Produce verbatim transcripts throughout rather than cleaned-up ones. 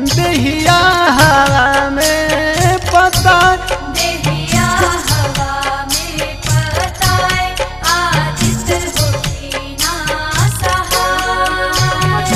देहिया हवा में पता देहिया हवा में पताए आदित होती ना सहाय।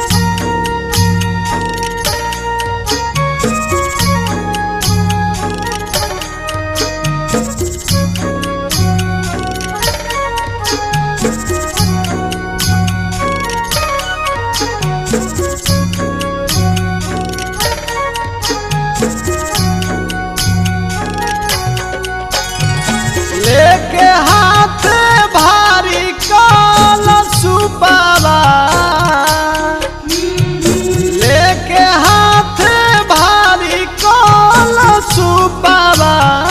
लेके हाथ भारी कलशुपवा लेके हाथ भारी कलशुपवा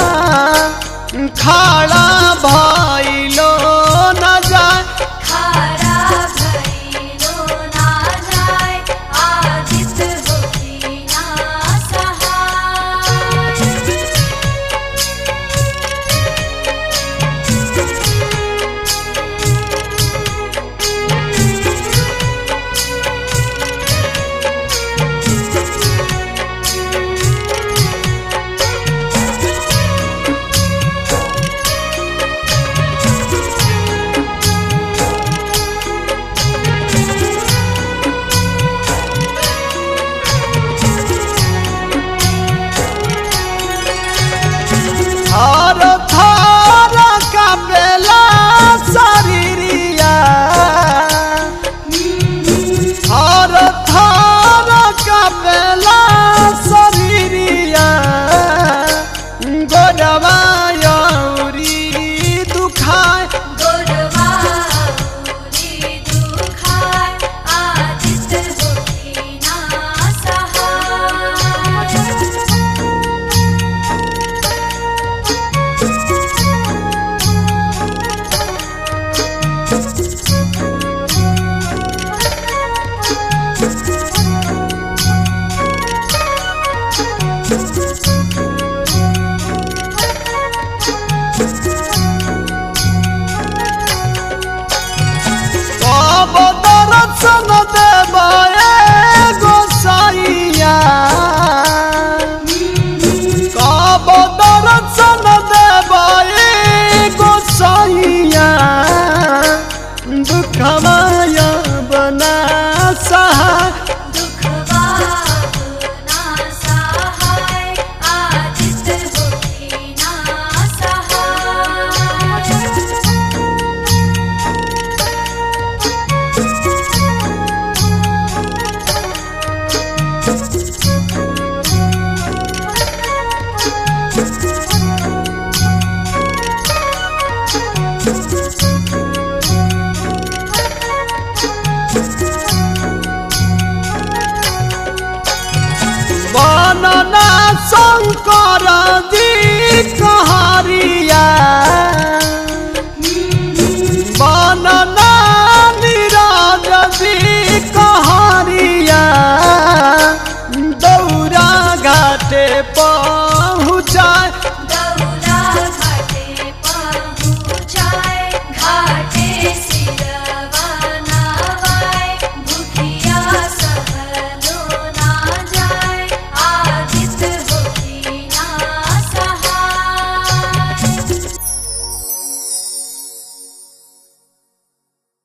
खड़ा भइलो न जाए खड़ा भइलो ना जाए आदित होती ना सहाय। थर थर कापेला शरीरिया थर थर कापेला शरीरिया गोडवा यौरी दुखाए गोडवा औरी दुखाए आदित होती ना सहाय। कब दर्शन देबे गोसाइया कब दर्शन देबे गोसाइया दुखमाया बना सहाय दुखवा ना सहाय आदित होती ना सहाय। बनना शंकर